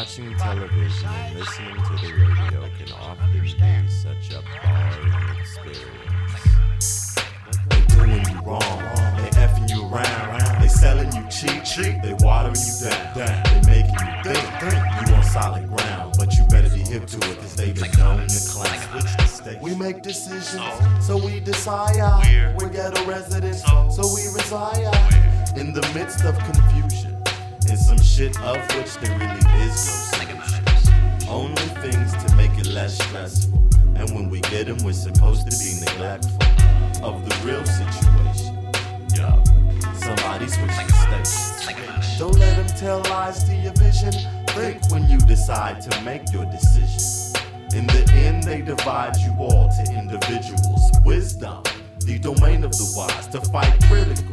Watching television and listening to the radio can often be such a boring experience. They doing you wrong, they effing you around, they selling you cheap, they watering you down, they making you think you on solid ground, but you better be hip to it, cause they been known to clown. We make decisions, so we desire. We're ghetto residents, so we reside in the midst of confusion, in some shit of which there really is no solution. Only things to make it less stressful, and when we get them, we're supposed to be neglectful of the real situation. Yo, somebody switching stations. Don't let them tell lies to your vision. Think when you decide to make your decision. In the end, they divide you all to individuals. Wisdom, the domain of the wise, to fight critical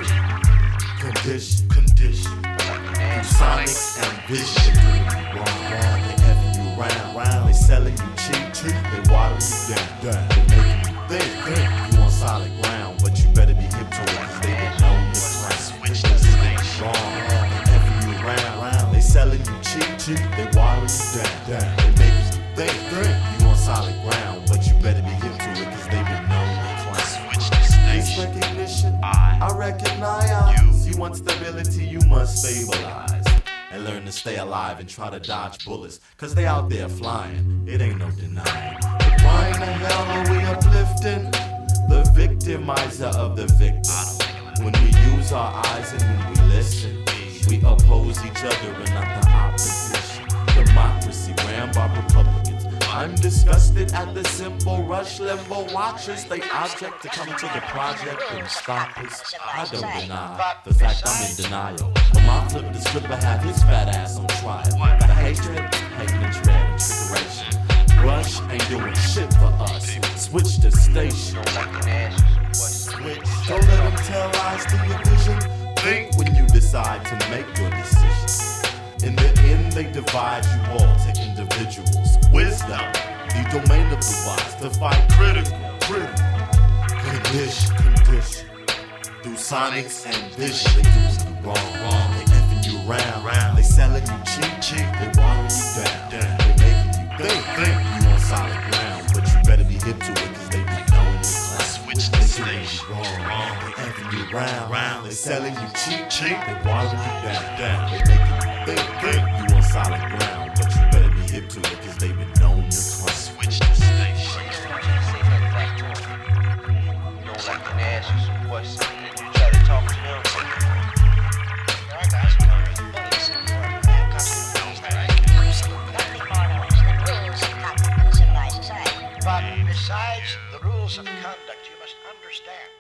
condition. Through sonic and vision, they doing you wrong, they having you round, they selling you cheap, they watering you down, they making you think you on solid ground, but you better be hip to it, cause they been known to clown. Wrong, they having you round, they selling you cheap, they watering you down, they making you think you on solid ground, but you better be hip to it, cause they been known to clown. This recognition, I recognize. You want stability, you must stabilize and learn to stay alive and try to dodge bullets, cause they out there flying, it ain't no denying. But why in the hell are we uplifting the victimizer of the victim? When we use our eyes and when we listen, we oppose each other and not the opposition. Democracy ran by Republicans. I'm disgusted at the simple rush limbo watchers. They object to come to the project and stop us. I don't deny the fact I'm in denial, but my flip the script I have his fat ass on trial. The hatred, hating and dread and trickeration. Rush ain't doing shit for us. Switch the station. Don't let them tell lies to your vision. Think when you decide to make your decision. In the end, they divide you all to individuals. Wisdom, the domain of the wise, to fight critical condition. Through sonics and vision, they doing you wrong, they effing you round, they selling you cheap, they watering you down, they making you think you on solid ground, but you better be hip to it, cause they be known to clown. Switch the station, wrong, they effing you round, they selling you cheap, they watering you down, they making you think you on solid ground, but you better be hip to it, cause they been known to clown. Switch the station. You don't like to ask you some questions. You try to talk to them. Alright guys, we're gonna read the bullets. But besides the rules of conduct, you must understand